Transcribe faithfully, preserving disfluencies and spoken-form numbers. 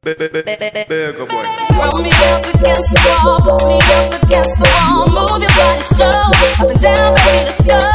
Bigger boy. Throw me up against the wall, put me up against the wall. Move your body slow, up and down, baby, let's go.